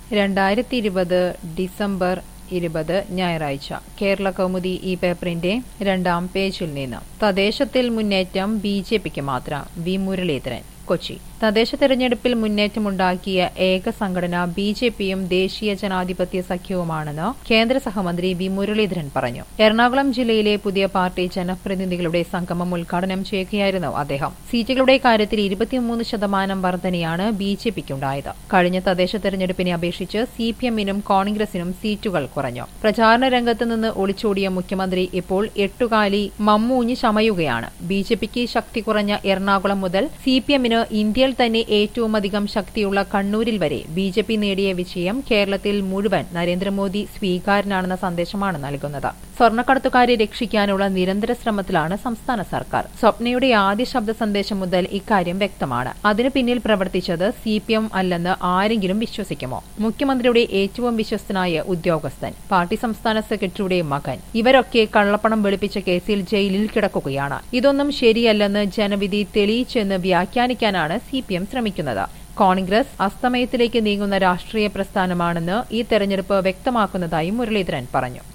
2020 December 20 ഞായറാഴ്ച കേരള കൗമുദി ഈ പേപ്പറിന്റെ 2ാം പേജിൽ നിന്ന് തദ്ദേശത്തിൽ മുന്നേറ്റം ബിജെപിക്ക് മാത്രം വി മുരളീധരൻ കൊച്ചി തദ്ദേശ തെരഞ്ഞെടുപ്പിൽ മുന്നേറ്റമുണ്ടാക്കിയ ഏക സംഘടന ബിജെപിയും ദേശീയ ജനാധിപത്യ സഖ്യവുമാണെന്ന് കേന്ദ്ര സഹമന്ത്രി വി മുരളീധരൻ പറഞ്ഞു. എറണാകുളം ജില്ലയിലെ പുതിയ പാർട്ടി ജനപ്രതിനിധികളുടെ സംഗമം ഉദ്ഘാടനം ചെയ്യുകയായിരുന്നു അദ്ദേഹം. സീറ്റുകളുടെ കാര്യത്തിൽ 23% വർധനയാണ് ബിജെപിക്കുണ്ടായത്. കഴിഞ്ഞ തദ്ദേശ തെരഞ്ഞെടുപ്പിനെ അപേക്ഷിച്ച് സിപിഎമ്മിനും കോൺഗ്രസിനും സീറ്റുകൾ കുറഞ്ഞു. പ്രചാരണ രംഗത്ത് നിന്ന് ഒളിച്ചോടിയ മുഖ്യമന്ത്രി ഇപ്പോൾ എട്ടുകാലി മമ്മൂഞ്ഞ് ചമയുകയാണ്. ബിജെപിക്ക് ശക്തി കുറഞ്ഞ എറണാകുളം മുതൽ സിപിഎമ്മിന് ഇന്ത്യയിൽ തന്നെ ഏറ്റവുമധികം ശക്തിയുള്ള കണ്ണൂരിൽ വരെ ബിജെപി നേടിയ വിജയം കേരളത്തിൽ മുഴുവൻ നരേന്ദ്രമോദി സ്വീകാര്യനാണെന്ന സന്ദേശമാണ് നൽകുന്നത്. സ്വർണ്ണക്കടത്തുകാരെ രക്ഷിക്കാനുള്ള നിരന്തര ശ്രമത്തിലാണ് സംസ്ഥാന സർക്കാർ. സ്വപ്നയുടെ ആദ്യ ശബ്ദ സന്ദേശം മുതൽ ഇക്കാര്യം വ്യക്തമാണ്. അതിനു പിന്നിൽ പ്രവർത്തിച്ചത് സിപിഎം അല്ലെന്ന് ആരെങ്കിലും വിശ്വസിക്കുമോ? മുഖ്യമന്ത്രിയുടെ ഏറ്റവും വിശ്വസ്തനായ ഉദ്യോഗസ്ഥൻ, പാർട്ടി സംസ്ഥാന സെക്രട്ടറിയുടെ മകൻ, ഇവരൊക്കെ കള്ളപ്പണം വെളുപ്പിച്ച കേസിൽ ജയിലിൽ കിടക്കുകയാണ്. ഇതൊന്നും ശരിയല്ലെന്ന് ജനവിധി തെളിയിച്ചെന്ന് വ്യാഖ്യാനിക്കാനാണ് സിപിഎം ശ്രമിക്കുന്നത്. കോൺഗ്രസ് അസ്തമയത്തിലേക്ക് നീങ്ങുന്ന രാഷ്ട്രീയ പ്രസ്ഥാനമാണെന്ന് ഈ തെരഞ്ഞെടുപ്പ് വ്യക്തമാക്കുന്നതായി മുരളീധരൻ പറഞ്ഞു.